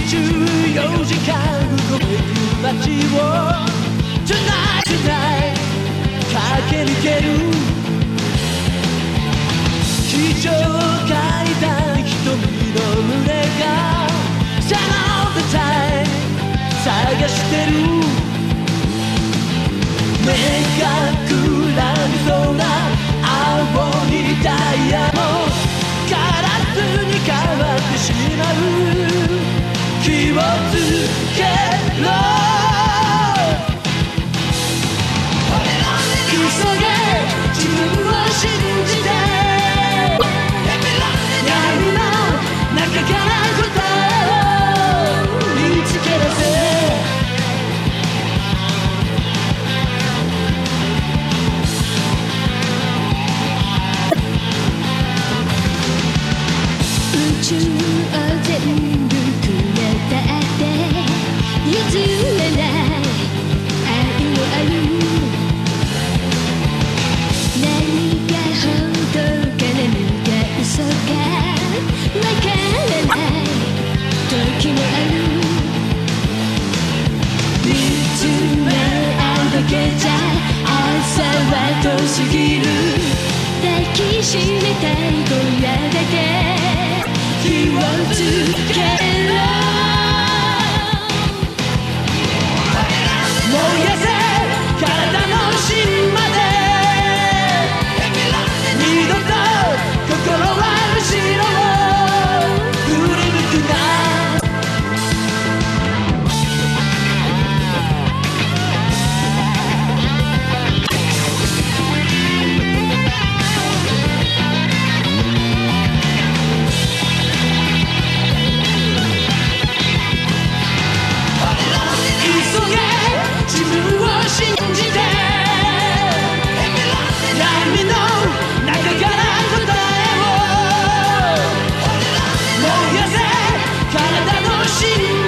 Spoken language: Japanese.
24時間動く街を Tonight Tonight 駆け抜ける非常階段瞳の群れが Sun of the time 探してる目がくらみそうな青にダイヤもガラスに変わってしまう気をつけろ急げ自分を信じて闇の中から答えを見つけ出せ宇宙を全部くれたって譲れない愛を愛何が本当か何が嘘かわからない時もある見つめ合うだけじゃ朝は遠すぎる抱きしめたい今夜だけ気をつけろ燃やせ体の芯まで二度と心は後ろを振り向くな自分を信じて闇の中から答えを燃やせ体の芯